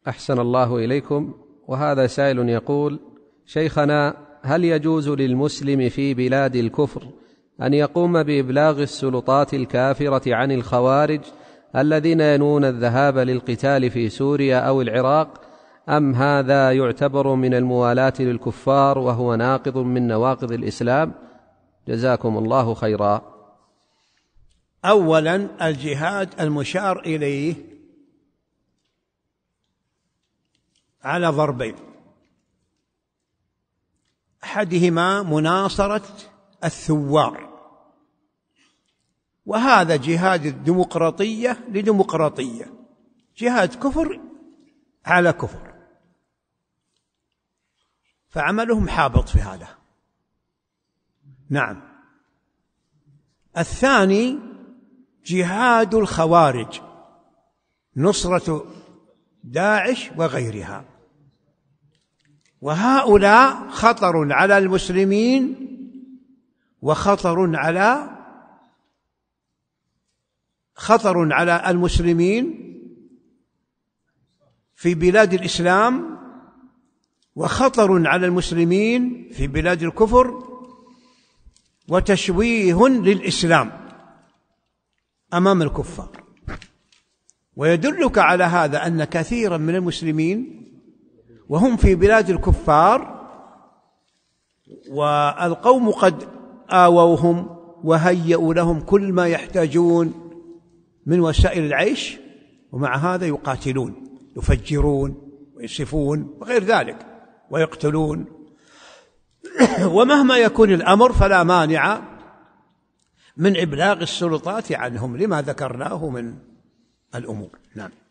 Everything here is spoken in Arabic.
أحسن الله إليكم. وهذا سائل يقول: شيخنا، هل يجوز للمسلم في بلاد الكفر أن يقوم بإبلاغ السلطات الكافرة عن الخوارج الذين ينوون الذهاب للقتال في سوريا أو العراق، أم هذا يعتبر من الموالاة للكفار وهو ناقض من نواقض الإسلام؟ جزاكم الله خيرا. أولا، الجهاد المشار إليه على ضربين: أحدهما مناصرة الثوار، وهذا جهاد الديمقراطية لديمقراطية، جهاد كفر على كفر، فعملهم حابط في هذا. نعم. الثاني جهاد الخوارج، نصرة داعش وغيرها، وهؤلاء خطر على المسلمين وخطر على المسلمين في بلاد الإسلام، وخطر على المسلمين في بلاد الكفر، وتشويه للإسلام أمام الكفار. ويدلك على هذا أن كثيرا من المسلمين وهم في بلاد الكفار والقوم قد آووهم وهيئوا لهم كل ما يحتاجون من وسائل العيش، ومع هذا يقاتلون، يفجرون ويسفون وغير ذلك ويقتلون. ومهما يكون الأمر فلا مانع من إبلاغ السلطات عنهم لما ذكرناه من الأمور. نعم.